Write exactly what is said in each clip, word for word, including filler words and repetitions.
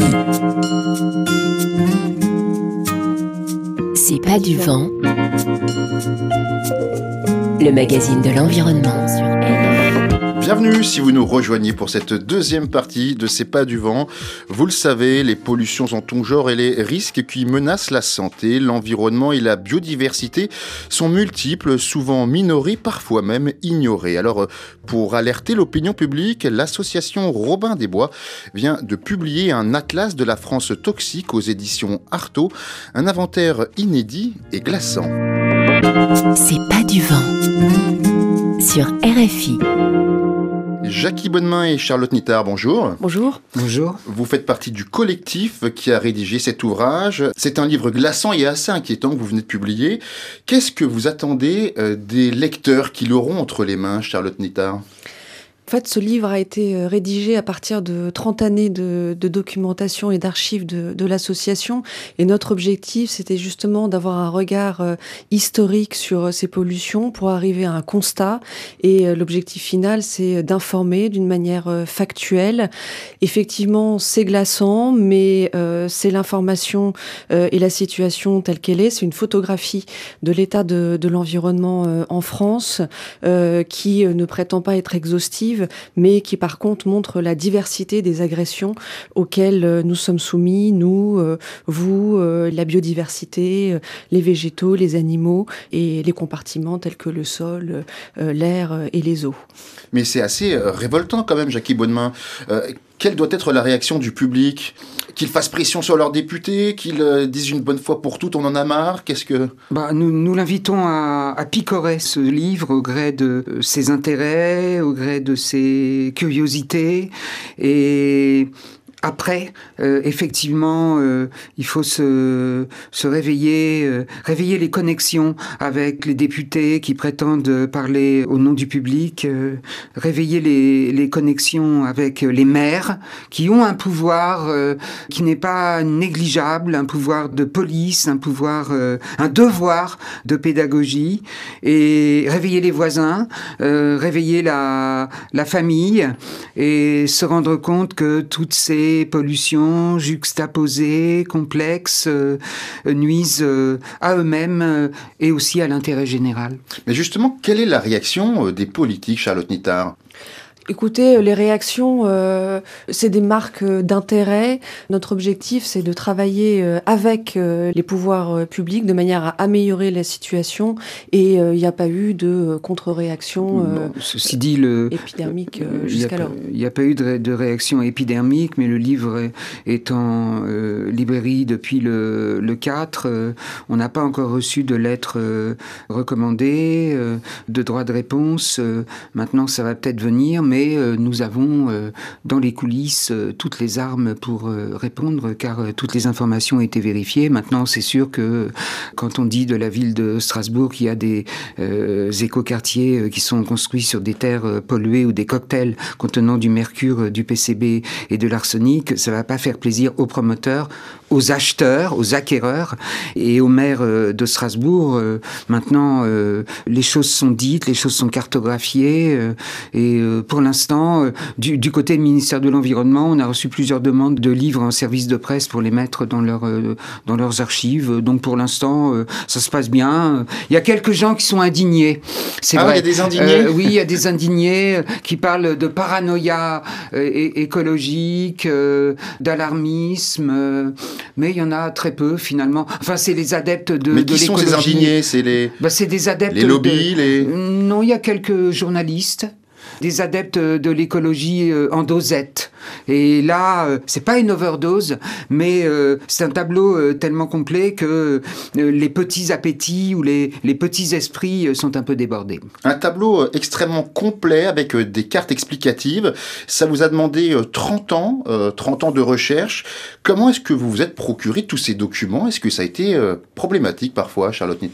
C'est pas du vent. Le magazine de l'environnement sur R F I. Bienvenue si vous nous rejoignez pour cette deuxième partie de C'est pas du vent. Vous le savez, les pollutions en tout genre et les risques qui menacent la santé, l'environnement et la biodiversité sont multiples, souvent minorés, parfois même ignorés. Alors, pour alerter l'opinion publique, l'association Robin des Bois vient de publier un atlas de la France toxique aux éditions Artaud, un inventaire inédit et glaçant. C'est pas du vent sur R F I. Jackie Bonnemain et Charlotte Nittard, bonjour. Bonjour. Bonjour. Vous faites partie du collectif qui a rédigé cet ouvrage. C'est un livre glaçant et assez inquiétant que vous venez de publier. Qu'est-ce que vous attendez euh, des lecteurs qui l'auront entre les mains, Charlotte Nittard ? En fait, ce livre a été rédigé à partir de trente années de, de documentation et d'archives de, de l'association. Et notre objectif, c'était justement d'avoir un regard euh, historique sur ces pollutions pour arriver à un constat. Et euh, l'objectif final, c'est d'informer d'une manière euh, factuelle. Effectivement, c'est glaçant, mais euh, c'est l'information euh, et la situation telle qu'elle est. C'est une photographie de l'état de, de l'environnement euh, en France euh, qui euh, ne prétend pas être exhaustive, mais qui par contre montre la diversité des agressions auxquelles nous sommes soumis, nous, euh, vous, euh, la biodiversité, euh, les végétaux, les animaux et les compartiments tels que le sol, euh, l'air et les eaux. Mais c'est assez euh, révoltant quand même, Jackie Bonnemain. Euh, quelle doit être la réaction du public ? Qu'ils fassent pression sur leurs députés, qu'ils euh, disent une bonne fois pour toutes, on en a marre ? Qu'est-ce que... Bah, nous, nous l'invitons à, à picorer ce livre au gré de ses intérêts, au gré de ses curiosités. Et après, euh, effectivement, euh, il faut se, se réveiller, euh, réveiller les connexions avec les députés qui prétendent parler au nom du public, euh, réveiller les, les connexions avec les maires qui ont un pouvoir euh, qui n'est pas négligeable, un pouvoir de police, un pouvoir, euh, un devoir de pédagogie, et réveiller les voisins, euh, réveiller la, la famille et se rendre compte que toutes ces pollutions juxtaposées, complexes, euh, nuisent euh, à eux-mêmes euh, et aussi à l'intérêt général. Mais justement, quelle est la réaction euh, des politiques, Charlotte Nittard ? Écoutez, les réactions, euh, c'est des marques d'intérêt. Notre objectif, c'est de travailler euh, avec euh, les pouvoirs euh, publics de manière à améliorer la situation. Et il euh, n'y a pas eu de contre-réaction euh, bon, ceci dit, le, épidermique euh, jusqu'alors. Il n'y a, a pas eu de, de réaction épidermique, mais le livre est, est en euh, librairie depuis le, le quatre. Euh, on n'a pas encore reçu de lettres euh, recommandées, euh, de droit de réponse. Euh, maintenant, ça va peut-être venir, mais Mais euh, nous avons euh, dans les coulisses euh, toutes les armes pour euh, répondre, car euh, toutes les informations ont été vérifiées. Maintenant, c'est sûr que quand on dit de la ville de Strasbourg qu'il y a des euh, écoquartiers euh, qui sont construits sur des terres euh, polluées ou des cocktails contenant du mercure, euh, du P C B et de l'arsenic, ça ne va pas faire plaisir aux promoteurs, aux acheteurs, aux acquéreurs et aux maires euh, de Strasbourg. Euh, maintenant, euh, les choses sont dites, les choses sont cartographiées euh, et euh, pour l'instant, euh, du, du côté du ministère de l'Environnement, on a reçu plusieurs demandes de livres en service de presse pour les mettre dans, leur, euh, dans leurs archives. Donc pour l'instant, euh, ça se passe bien. Il y a quelques gens qui sont indignés. C'est ah, vrai. il y a des indignés euh, Oui, il y a des indignés qui parlent de paranoïa euh, é- écologique, euh, d'alarmisme, euh, mais il y en a très peu finalement. Enfin, c'est les adeptes de, mais de qui l'écologie. sont ces indignés ? C'est les... Bah, c'est des adeptes les lobbies, de... les... Non, il y a quelques journalistes, des adeptes de l'écologie en dosette. Et là, euh, c'est pas une overdose, mais euh, c'est un tableau euh, tellement complet que euh, les petits appétits ou les, les petits esprits euh, sont un peu débordés. Un tableau euh, extrêmement complet avec euh, des cartes explicatives. Ça vous a demandé euh, trente ans, euh, trente ans de recherche. Comment est-ce que vous vous êtes procuré tous ces documents ? Est-ce que ça a été euh, problématique parfois, Charlotte Nittard ?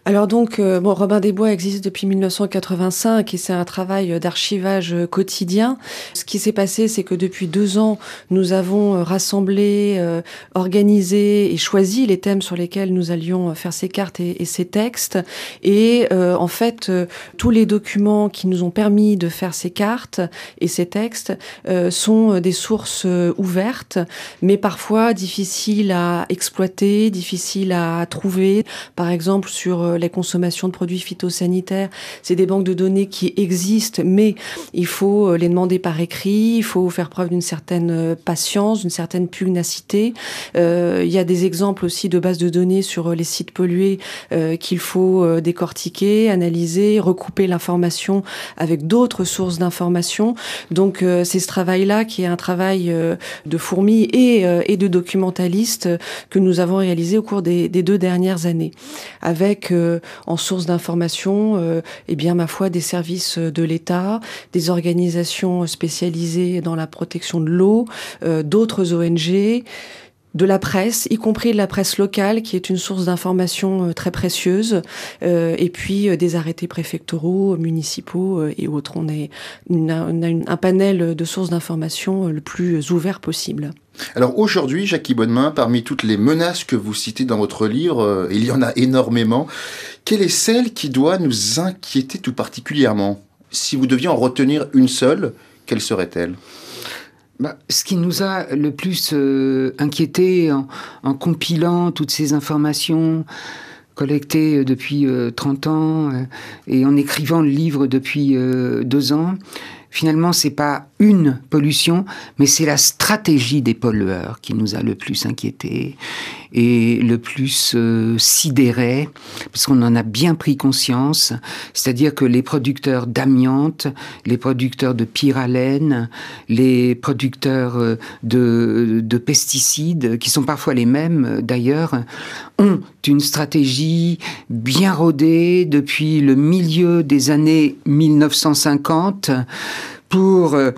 Alors donc, euh, bon, Robin des Bois existe depuis mille neuf cent quatre-vingt-cinq et c'est un travail d'archivage quotidien. Ce qui s'est passé, c'est que depuis deux ans, nous avons rassemblé, euh, organisé et choisi les thèmes sur lesquels nous allions faire ces cartes et, et ces textes. Et euh, en fait, euh, tous les documents qui nous ont permis de faire ces cartes et ces textes euh, sont des sources ouvertes, mais parfois difficiles à exploiter, difficiles à trouver. Par exemple, sur les consommations de produits phytosanitaires, c'est des banques de données qui existent, mais il faut les demander par écrit, il faut faire preuve d'une certaine patience, d'une certaine pugnacité. Euh, il y a des exemples aussi de bases de données sur les sites pollués euh, qu'il faut décortiquer, analyser, recouper l'information avec d'autres sources d'informations. Donc euh, c'est ce travail-là qui est un travail euh, de fourmi et, euh, et de documentaliste euh, que nous avons réalisé au cours des, des deux dernières années, avec euh, en source d'information, euh, eh bien, ma foi, des services de l'État, des organisations spécialisées dans la protection de l'eau, euh, d'autres O N G, de la presse, y compris de la presse locale, qui est une source d'information très précieuse, euh, et puis euh, des arrêtés préfectoraux, municipaux euh, et autres. On, est, on a, on a une, un panel de sources d'information le plus ouvert possible. Alors aujourd'hui, Jackie Bonnemain, parmi toutes les menaces que vous citez dans votre livre, euh, il y en a énormément, quelle est celle qui doit nous inquiéter tout particulièrement ? Si vous deviez en retenir une seule, quelle serait-elle ? Bah, ce qui nous a le plus euh, inquiété en, en compilant toutes ces informations collectées depuis euh, trente ans euh, et en écrivant le livre depuis euh, deux ans, finalement, c'est pas une pollution, mais c'est la stratégie des pollueurs qui nous a le plus inquiétés et le plus euh, sidérés, parce qu'on en a bien pris conscience. C'est-à-dire que les producteurs d'amiante, les producteurs de pyralène, les producteurs euh, de, de pesticides, qui sont parfois les mêmes d'ailleurs, ont une stratégie bien rodée depuis le milieu des années mille neuf cent cinquante pour euh,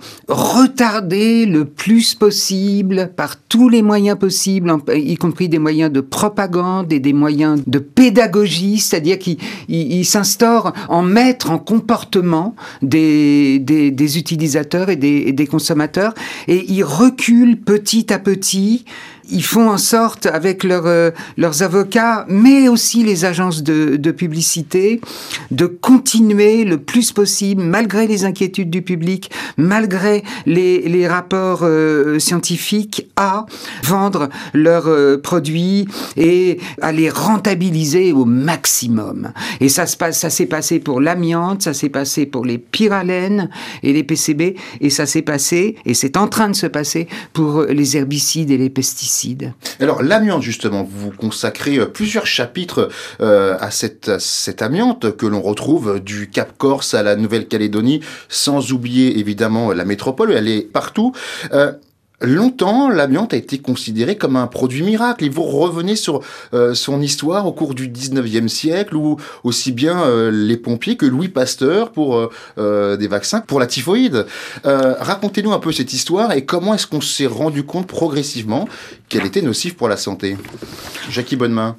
retarder le plus possible, par tous les moyens possibles, y compris des moyens de propagande et des moyens de pédagogie, c'est-à-dire qu'ils ils, ils s'instaurent en maître en comportement des, des, des utilisateurs et des, et des consommateurs, et ils reculent petit à petit. Ils font en sorte, avec leur, euh, leurs avocats, mais aussi les agences de, de publicité, de continuer le plus possible, malgré les inquiétudes du public, malgré les, les rapports euh, scientifiques, à vendre leurs euh, produits et à les rentabiliser au maximum. Et ça, se passe, ça s'est passé pour l'amiante, ça s'est passé pour les pyralènes et les P C B, et ça s'est passé, et c'est en train de se passer, pour les herbicides et les pesticides. Alors l'amiante, justement, vous consacrez plusieurs chapitres euh, à, cette, à cette amiante que l'on retrouve du Cap Corse à la Nouvelle-Calédonie, sans oublier évidemment la métropole, elle est partout. Euh, Longtemps, l'amiante a été considérée comme un produit miracle, et vous revenez sur euh, son histoire au cours du dix-neuvième siècle, où aussi bien euh, les pompiers que Louis Pasteur pour euh, des vaccins pour la typhoïde. Euh, racontez-nous un peu cette histoire et comment est-ce qu'on s'est rendu compte progressivement qu'elle était nocive pour la santé. Jackie Bonnemain.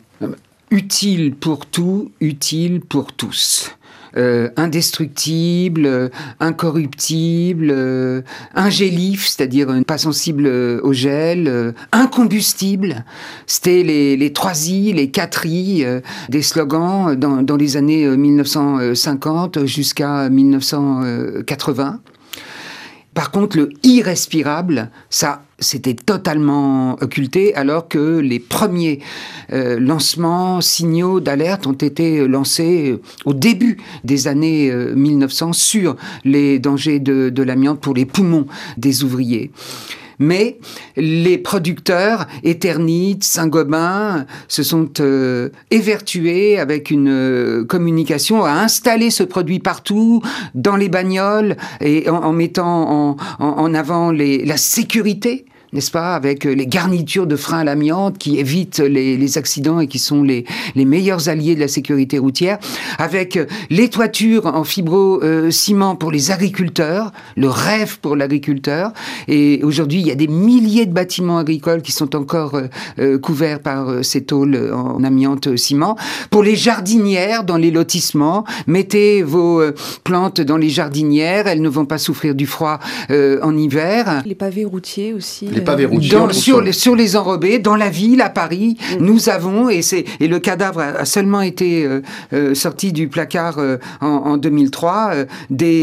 Utile pour tout, utile pour tous. Euh, indestructible, euh, incorruptible, euh, ingélif, c'est-à-dire euh, pas sensible euh, au gel, euh, incombustible. C'était les, les trois I, les quatre I euh, des slogans dans, dans les années euh, mille neuf cent cinquante jusqu'à mille neuf cent quatre-vingts. Par contre, le irrespirable, ça, c'était totalement occulté, alors que les premiers euh, lancements, signaux d'alerte ont été lancés au début des années euh, mille neuf cents sur les dangers de, de l'amiante pour les poumons des ouvriers. Mais les producteurs, Eternit, Saint-Gobain, se sont euh, évertués avec une euh, communication à installer ce produit partout, dans les bagnoles, et en, en mettant en, en, en avant les, la sécurité n'est-ce pas, avec les garnitures de frein à l'amiante qui évitent les, les accidents et qui sont les, les meilleurs alliés de la sécurité routière, avec les toitures en fibro-ciment pour les agriculteurs, le rêve pour l'agriculteur. Et aujourd'hui, il y a des milliers de bâtiments agricoles qui sont encore euh, couverts par euh, ces tôles en amiante-ciment. Pour les jardinières, dans les lotissements, mettez vos euh, plantes dans les jardinières, elles ne vont pas souffrir du froid euh, en hiver. Les pavés routiers aussi. Les pavés routiers. Dans, sur, les, sur les enrobés, dans la ville, à Paris, mmh. nous avons, et, c'est, et le cadavre a, a seulement été euh, euh, sorti du placard euh, en, en deux mille trois, euh,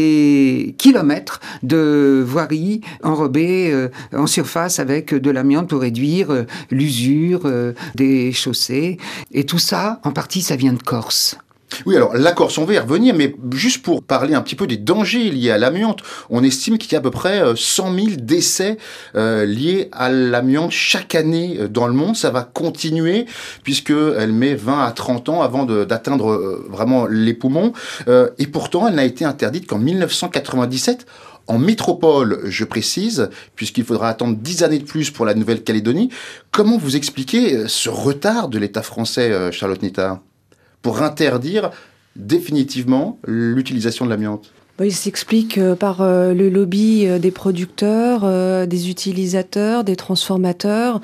des kilomètres de voiries enrobées euh, en surface avec de l'amiante pour réduire euh, l'usure euh, des chaussées. Et tout ça, en partie, ça vient de Corse. Oui, alors la Corse, on va y revenir, mais juste pour parler un petit peu des dangers liés à l'amiante, on estime qu'il y a à peu près cent mille décès euh, liés à l'amiante chaque année dans le monde. Ça va continuer puisqu'elle met vingt à trente ans avant de, d'atteindre euh, vraiment les poumons. Euh, et pourtant, elle n'a été interdite qu'en mille neuf cent quatre-vingt-dix-sept. En métropole, je précise, puisqu'il faudra attendre dix années de plus pour la Nouvelle-Calédonie. Comment vous expliquez ce retard de l'État français, Charlotte Nittard, pour interdire définitivement l'utilisation de l'amiante? Il s'explique par le lobby des producteurs, des utilisateurs, des transformateurs,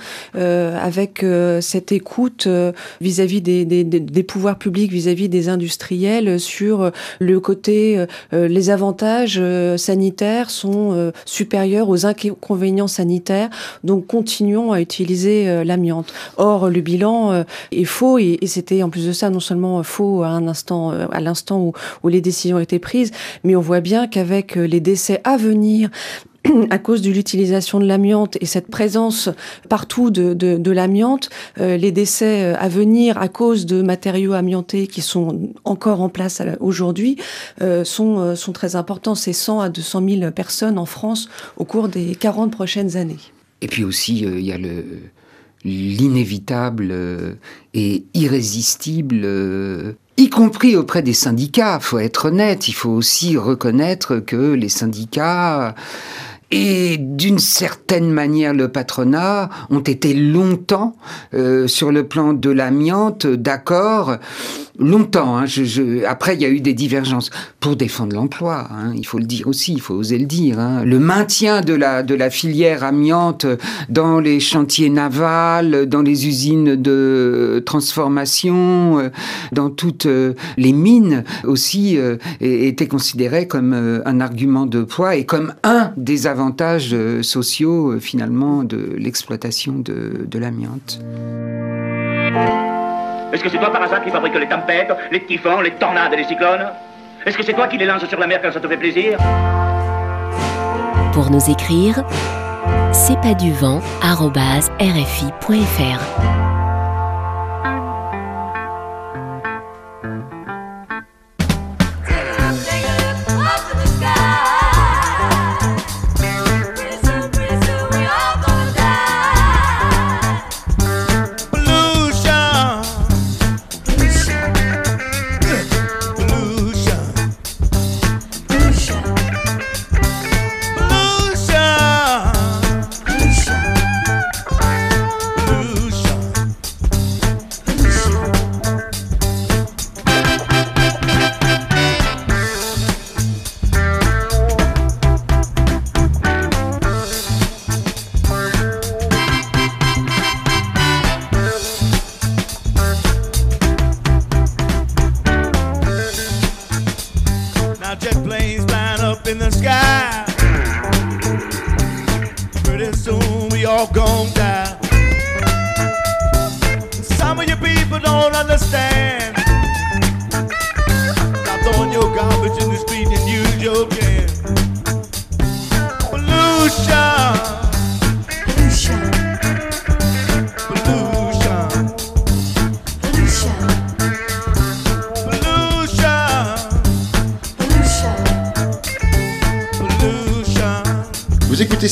avec cette écoute vis-à-vis des, des, des pouvoirs publics, vis-à-vis des industriels sur le côté, les avantages sanitaires sont supérieurs aux inconvénients sanitaires, donc continuons à utiliser l'amiante. Or, le bilan est faux et, et c'était en plus de ça non seulement faux à un instant, à l'instant où, où les décisions étaient prises, mais on On voit bien qu'avec les décès à venir, à cause de l'utilisation de l'amiante et cette présence partout de, de, de l'amiante, euh, les décès à venir à cause de matériaux amiantés qui sont encore en place aujourd'hui euh, sont, sont très importants. C'est cent à deux cent mille personnes en France au cours des quarante prochaines années. Et puis aussi, il euh, y a le... l'inévitable euh, et irrésistible, euh, y compris auprès des syndicats. Il faut être honnête, il faut aussi reconnaître que les syndicats et d'une certaine manière le patronat ont été longtemps euh, sur le plan de l'amiante d'accord. Longtemps, hein, je, je... après il y a eu des divergences pour défendre l'emploi, hein, il faut le dire aussi, il faut oser le dire. Hein. Le maintien de la, de la filière amiante dans les chantiers navals, dans les usines de transformation, euh, dans toutes euh, les mines aussi, euh, était considéré comme euh, un argument de poids et comme un des avantages euh, sociaux euh, finalement de l'exploitation de, de l'amiante. Est-ce que c'est toi par hasard qui fabrique les tempêtes, les typhons, les tornades et les cyclones? Est-ce que c'est toi qui les lances sur la mer quand ça te fait plaisir? Pour nous écrire, c'est pas du vent arobase r f i point f r.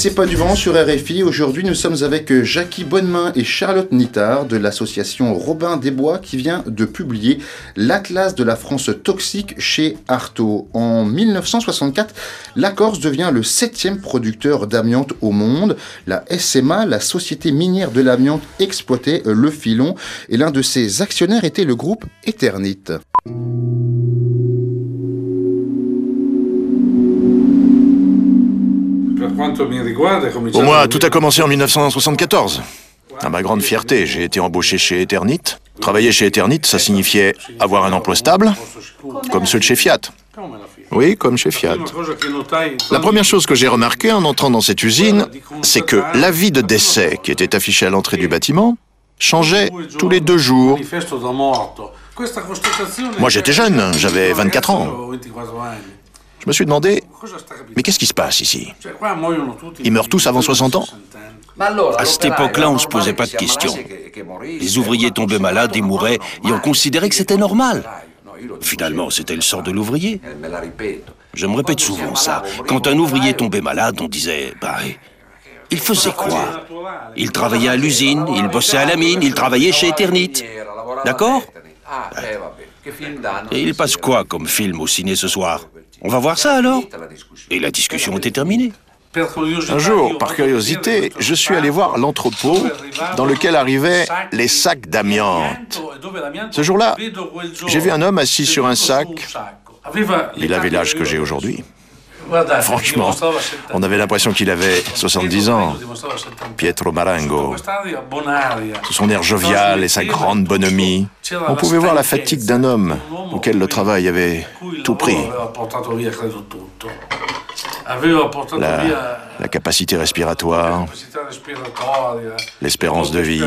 C'est pas du vent sur R F I. Aujourd'hui, nous sommes avec Jackie Bonnemain et Charlotte Nittard de l'association Robin des Bois qui vient de publier l'Atlas de la France toxique chez Artaud. En mille neuf cent soixante-quatre, la Corse devient le septième producteur d'amiante au monde. La S M A, la société minière de l'amiante, exploitait le filon et l'un de ses actionnaires était le groupe Eternit. Pour moi, tout a commencé en mille neuf cent soixante-quatorze. À ma grande fierté, j'ai été embauché chez Eternit. Travailler chez Eternit, ça signifiait avoir un emploi stable, comme ceux de chez Fiat. Oui, comme chez Fiat. La première chose que j'ai remarquée en entrant dans cette usine, c'est que l'avis de décès qui était affiché à l'entrée du bâtiment changeait tous les deux jours. Moi, j'étais jeune, j'avais vingt-quatre ans. Je me suis demandé, mais qu'est-ce qui se passe ici? Ils meurent tous avant soixante ans? À cette époque-là, on ne se posait pas de questions. Les ouvriers tombaient malades et mouraient, et on considérait que c'était normal. Finalement, c'était le sort de l'ouvrier. Je me répète souvent ça. Quand un ouvrier tombait malade, on disait, bah, il faisait quoi? Il travaillait à l'usine, il bossait à la mine, il travaillait chez Eternit. D'accord? Et il passe quoi comme film au ciné ce soir? On va voir ça alors? Et la discussion était terminée. Un jour, par curiosité, je suis allé voir l'entrepôt dans lequel arrivaient les sacs d'amiante. Ce jour-là, j'ai vu un homme assis sur un sac. Il avait l'âge que j'ai aujourd'hui. Franchement, on avait l'impression qu'il avait soixante-dix ans. Pietro Marengo. Sous son air jovial et sa grande bonhomie, on pouvait voir la fatigue d'un homme auquel le travail avait tout pris. La, la capacité respiratoire, l'espérance de vie,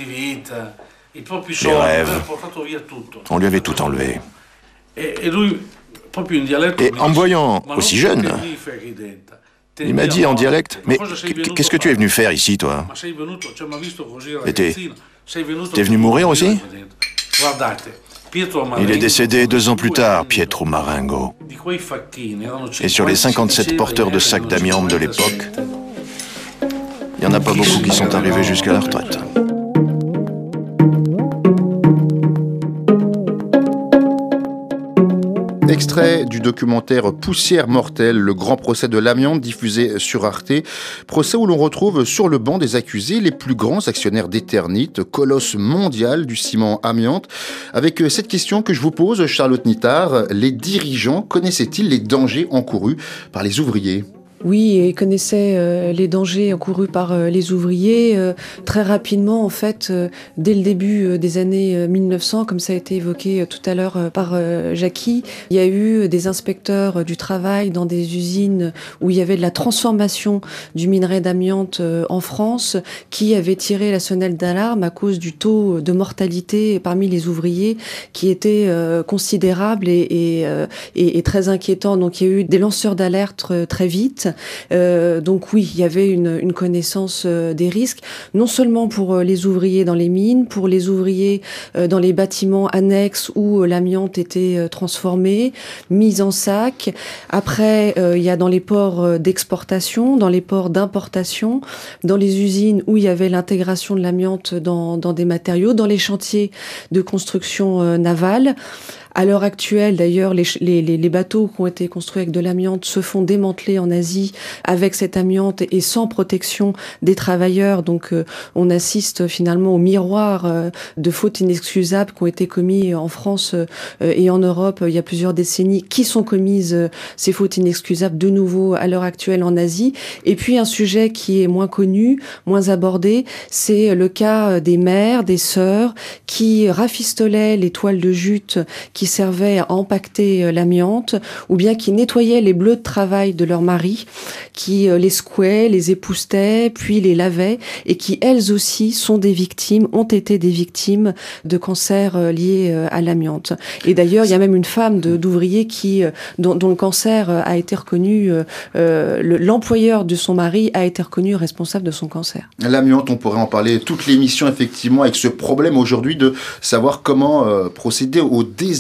les rêves, on lui avait tout enlevé. Et en me voyant aussi jeune, il m'a dit en dialecte, « Mais qu'est-ce que tu es venu faire ici, toi? Et t'es t'es venu mourir aussi ?» Il est décédé deux ans plus tard, Pietro Marengo. Et sur les cinquante-sept porteurs de sacs d'amiante de l'époque, il n'y en a pas beaucoup qui sont arrivés jusqu'à la retraite. Extrait du documentaire Poussière mortelle, le grand procès de l'amiante diffusé sur Arte. Procès où l'on retrouve sur le banc des accusés les plus grands actionnaires d'Eternit, colosse mondial du ciment amiante. Avec cette question que je vous pose, Charlotte Nittard, les dirigeants connaissaient-ils les dangers encourus par les ouvriers ? Oui, ils connaissaient euh, les dangers encourus par euh, les ouvriers. Euh, très rapidement, en fait, euh, dès le début euh, des années euh, mille neuf cents, comme ça a été évoqué euh, tout à l'heure euh, par euh, Jackie, il y a eu des inspecteurs euh, du travail dans des usines où il y avait de la transformation du minerai d'amiante euh, en France qui avaient tiré la sonnette d'alarme à cause du taux de mortalité parmi les ouvriers qui était euh, considérable et, et, euh, et, et très inquiétant. Donc il y a eu des lanceurs d'alerte euh, très vite. Euh, donc oui, il y avait une, une connaissance euh, des risques, non seulement pour euh, les ouvriers dans les mines, pour les ouvriers euh, dans les bâtiments annexes où euh, l'amiante était euh, transformée, mise en sac. Après, euh, il y a dans les ports euh, d'exportation, dans les ports d'importation, dans les usines où il y avait l'intégration de l'amiante dans, dans des matériaux, dans les chantiers de construction euh, navale. À l'heure actuelle, d'ailleurs, les, les, les bateaux qui ont été construits avec de l'amiante se font démanteler en Asie avec cette amiante et sans protection des travailleurs. Donc, euh, on assiste finalement au miroir euh, de fautes inexcusables qui ont été commises en France euh, et en Europe euh, il y a plusieurs décennies, qui sont commises, euh, ces fautes inexcusables, de nouveau à l'heure actuelle en Asie. Et puis, un sujet qui est moins connu, moins abordé, c'est le cas des mères, des sœurs qui rafistolaient les toiles de jute qui servaient à empaqueter l'amiante, ou bien qui nettoyaient les bleus de travail de leur mari, qui les secouaient, les époussetait, puis les lavaient, et qui, elles aussi, sont des victimes, ont été des victimes de cancers liés à l'amiante. Et d'ailleurs, il y a même une femme de, d'ouvrier qui, dont, dont le cancer a été reconnu, euh, le, l'employeur de son mari a été reconnu responsable de son cancer. L'amiante, on pourrait en parler toute l'émission, effectivement, avec ce problème aujourd'hui de savoir comment euh, procéder au désamiantage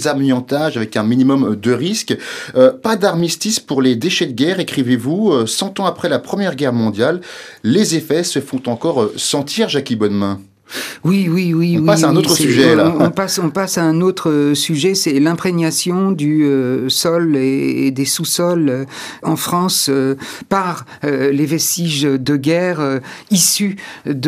désamiantage avec un minimum de risque. Euh, pas d'armistice pour les déchets de guerre, écrivez-vous. Euh, cent ans après la Première Guerre mondiale, les effets se font encore sentir, Jackie Bonnemain. Oui, oui, oui. On oui, passe à un oui, autre sujet, là. On, on, passe, on passe à un autre sujet, c'est l'imprégnation du euh, sol et, et des sous-sols euh, en France euh, par euh, les vestiges de guerre euh, issus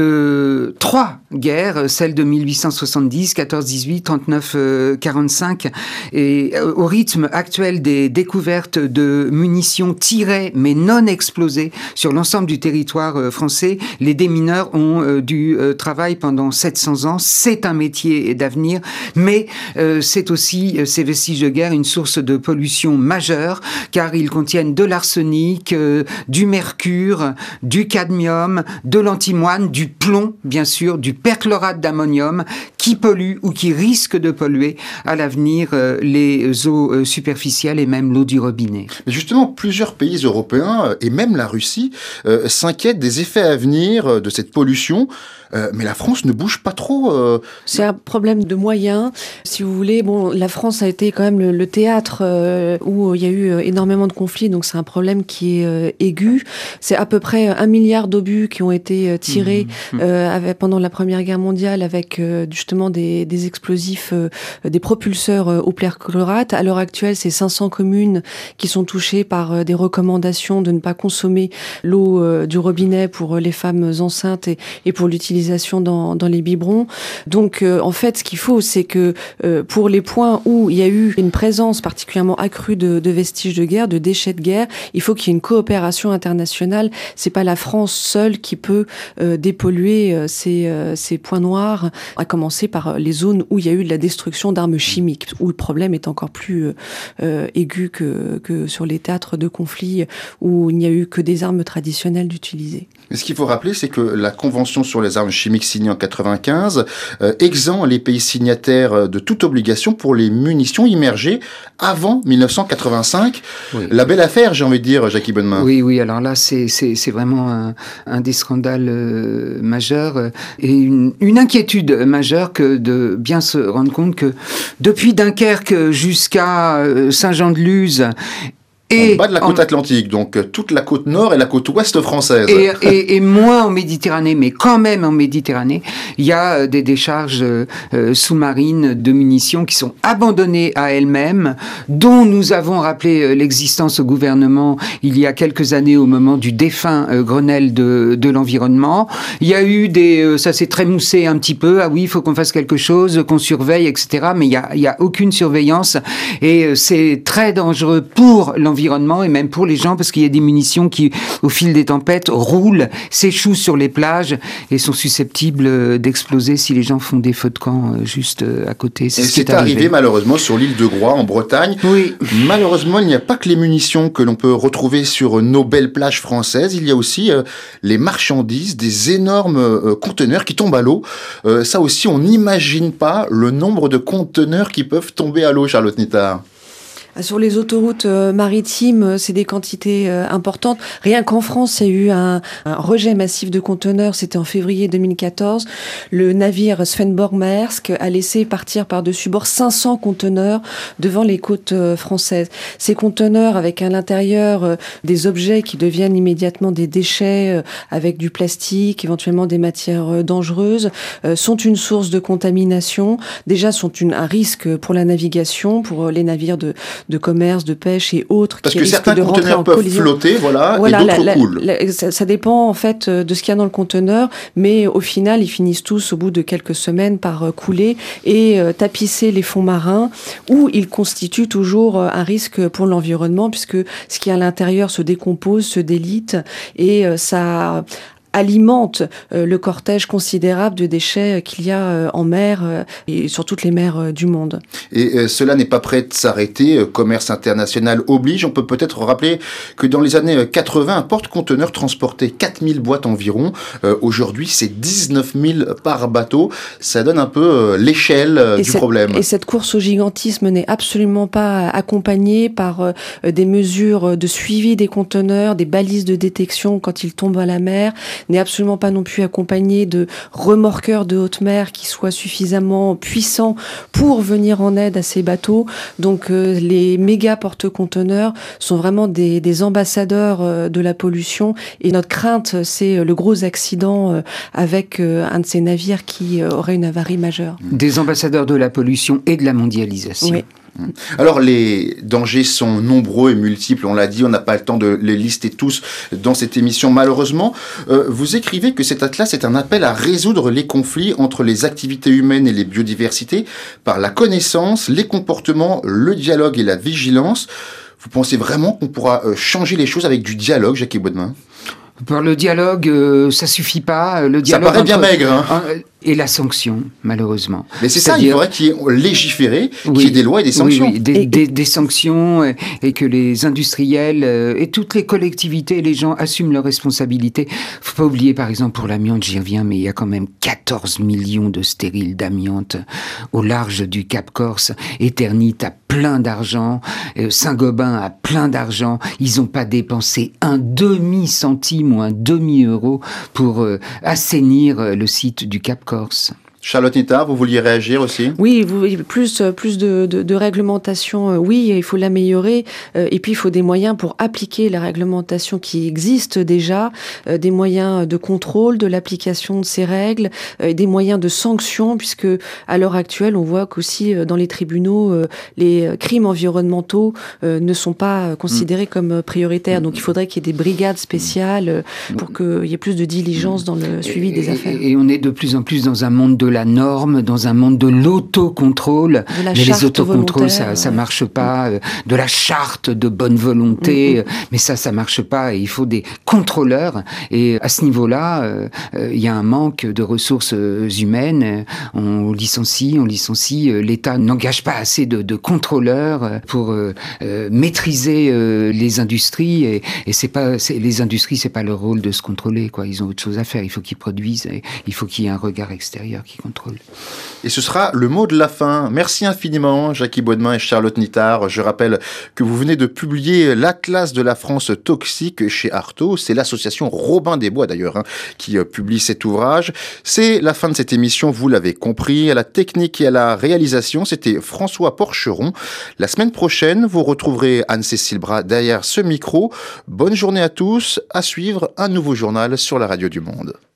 de trois guerres, celle de mille huit cent soixante-dix, quatorze dix-huit, trente-neuf quarante-cinq. Et euh, au rythme actuel des découvertes de munitions tirées mais non explosées sur l'ensemble du territoire euh, français, les démineurs ont euh, du euh, travail pendant pendant sept cents ans. C'est un métier d'avenir, mais euh, c'est aussi, euh, ces vestiges de guerre, une source de pollution majeure, car ils contiennent de l'arsenic, euh, du mercure, du cadmium, de l'antimoine, du plomb, bien sûr, du perchlorate d'ammonium, qui pollue ou qui risque de polluer à l'avenir euh, les eaux euh, superficielles et même l'eau du robinet. Mais justement, plusieurs pays européens, et même la Russie, euh, s'inquiètent des effets à venir de cette pollution. Euh, mais la France ne bouge pas trop. Euh... C'est un problème de moyens. Si vous voulez, bon, la France a été quand même le, le théâtre euh, où il y a eu énormément de conflits, donc c'est un problème qui est euh, aigu. C'est à peu près un milliard d'obus qui ont été tirés mmh, mmh. Euh, avec, pendant la Première Guerre mondiale avec euh, justement des, des explosifs, euh, des propulseurs euh, au perchlorate. À l'heure actuelle, c'est cinq cents communes qui sont touchées par euh, des recommandations de ne pas consommer l'eau euh, du robinet pour les femmes enceintes et, et pour l'utilisation Dans, dans les biberons. Donc, euh, en fait, ce qu'il faut, c'est que euh, pour les points où il y a eu une présence particulièrement accrue de, de vestiges de guerre, de déchets de guerre, il faut qu'il y ait une coopération internationale. C'est pas la France seule qui peut euh, dépolluer euh, ces, euh, ces points noirs, à commencer par les zones où il y a eu de la destruction d'armes chimiques, où le problème est encore plus euh, euh, aigu que, que sur les théâtres de conflits où il n'y a eu que des armes traditionnelles d'utiliser. Mais ce qu'il faut rappeler, c'est que la Convention sur les armes chimiques signée en quatre-vingt-quinze euh, exempt les pays signataires de toute obligation pour les munitions immergées avant mille neuf cent quatre-vingt-cinq. Oui. La belle affaire, j'ai envie de dire, Jackie Bonnemain. Oui, oui, alors là, c'est, c'est, c'est vraiment un, un des scandales euh, majeurs euh, et une, une inquiétude majeure que de bien se rendre compte que depuis Dunkerque jusqu'à euh, Saint-Jean-de-Luz, Et en bas de la côte en... atlantique, donc toute la côte nord et la côte ouest française. Et, et, et moins en Méditerranée, mais quand même en Méditerranée, il y a des décharges euh, sous-marines de munitions qui sont abandonnées à elles-mêmes, dont nous avons rappelé l'existence au gouvernement il y a quelques années au moment du défunt euh, Grenelle de, de l'environnement. Il y a eu des... Euh, ça s'est trémoussé un petit peu, ah oui, il faut qu'on fasse quelque chose, qu'on surveille, et cetera. Mais il y a, il y a aucune surveillance et euh, c'est très dangereux pour l'environnement. environnement et même pour les gens parce qu'il y a des munitions qui, au fil des tempêtes, roulent, s'échouent sur les plages et sont susceptibles d'exploser si les gens font des feux de camp juste à côté. C'est et ce qui est arrivé. arrivé malheureusement sur l'île de Groix en Bretagne. Oui. Malheureusement, il n'y a pas que les munitions que l'on peut retrouver sur nos belles plages françaises. Il y a aussi euh, les marchandises, des énormes euh, conteneurs qui tombent à l'eau. Euh, ça aussi, on n'imagine pas le nombre de conteneurs qui peuvent tomber à l'eau, Charlotte Nittard. Sur les autoroutes euh, maritimes, c'est des quantités euh, importantes. Rien qu'en France, il y a eu un, un rejet massif de conteneurs. C'était en février deux mille quatorze. Le navire Svenborg Maersk a laissé partir par-dessus bord cinq cents conteneurs devant les côtes euh, françaises. Ces conteneurs, avec à l'intérieur euh, des objets qui deviennent immédiatement des déchets, euh, avec du plastique, éventuellement des matières euh, dangereuses, euh, sont une source de contamination. Déjà, sont une, un risque pour la navigation, pour les navires de de commerce, de pêche et autres. Parce qui que certains de conteneurs peuvent collision. flotter, voilà, voilà, et d'autres la, coulent. La, la, ça, ça dépend en fait de ce qu'il y a dans le conteneur, mais au final, ils finissent tous au bout de quelques semaines par euh, couler et euh, tapisser les fonds marins, où ils constituent toujours euh, un risque pour l'environnement, puisque ce qui est à l'intérieur se décompose, se délite, et euh, ça alimente euh, le cortège considérable de déchets qu'il y a euh, en mer euh, et sur toutes les mers euh, du monde. Et euh, cela n'est pas prêt de s'arrêter. Euh, commerce international oblige. On peut peut-être rappeler que dans les années quatre-vingts, un porte-conteneur transportait quatre mille boîtes environ. Euh, aujourd'hui, c'est dix-neuf mille par bateau. Ça donne un peu euh, l'échelle euh, du cette, problème. Et cette course au gigantisme n'est absolument pas accompagnée par euh, des mesures de suivi des conteneurs, des balises de détection quand ils tombent à la mer, n'est absolument pas non plus accompagné de remorqueurs de haute mer qui soient suffisamment puissants pour venir en aide à ces bateaux. Donc euh, les méga porte-conteneurs sont vraiment des, des ambassadeurs euh, de la pollution, et notre crainte, c'est le gros accident euh, avec euh, un de ces navires qui euh, aurait une avarie majeure. Des ambassadeurs de la pollution et de la mondialisation. Oui. Alors les dangers sont nombreux et multiples, on l'a dit, on n'a pas le temps de les lister tous dans cette émission malheureusement. Euh, vous écrivez que cet atlas est un appel à résoudre les conflits entre les activités humaines et les biodiversités par la connaissance, les comportements, le dialogue et la vigilance. Vous pensez vraiment qu'on pourra changer les choses avec du dialogue, Jackie Bodmin ? Par le dialogue, euh, ça suffit pas. Le dialogue ça paraît bien entre, maigre. Hein. Euh, et la sanction, malheureusement. Mais c'est, c'est ça, il faudrait qu'il y ait légiféré, oui, qu'il y ait des lois et des sanctions. Oui, oui, des, et... des, des sanctions et, et que les industriels euh, et toutes les collectivités et les gens assument leurs responsabilités. Faut pas oublier, par exemple, pour l'amiante, j'y reviens, mais il y a quand même quatorze millions de stériles d'amiante au large du Cap Corse. Eternit a plein d'argent, euh, Saint-Gobain a plein d'argent. Ils n'ont pas dépensé un demi-centime ou un demi-euro pour euh, assainir euh, le site du Cap Corse. Charlotte Nittard, vous vouliez réagir aussi ? Oui, plus, plus de, de, de réglementation, oui, il faut l'améliorer. Et puis, il faut des moyens pour appliquer la réglementation qui existe déjà, des moyens de contrôle de l'application de ces règles, des moyens de sanction, puisque à l'heure actuelle, on voit qu'aussi dans les tribunaux, les crimes environnementaux ne sont pas considérés comme prioritaires. Donc, il faudrait qu'il y ait des brigades spéciales pour qu'il y ait plus de diligence dans le suivi des affaires. Et, et on est de plus en plus dans un monde de la norme, dans un monde de l'autocontrôle. De la mais les autocontrôles, ça, ça ouais. marche pas. De la charte de bonne volonté, mmh. mais ça, ça marche pas. Et il faut des contrôleurs. Et à ce niveau-là, euh, euh, il y a un manque de ressources humaines. On licencie, on licencie. L'État n'engage pas assez de, de contrôleurs pour euh, euh, maîtriser euh, les industries. Et, et c'est pas, c'est, les industries, c'est pas leur rôle de se contrôler, quoi. Ils ont autre chose à faire. Il faut qu'ils produisent. Et il faut qu'il y ait un regard extérieur qui contrôle. Et ce sera le mot de la fin. Merci infiniment, Jackie Bodmin et Charlotte Nittard. Je rappelle que vous venez de publier l'Atlas de la France toxique chez Artaud. C'est l'association Robin des Bois, d'ailleurs, hein, qui euh, publie cet ouvrage. C'est la fin de cette émission, vous l'avez compris. À la technique et à la réalisation, c'était François Porcheron. La semaine prochaine, vous retrouverez Anne-Cécile Bras derrière ce micro. Bonne journée à tous. À suivre, un nouveau journal sur la radio du Monde.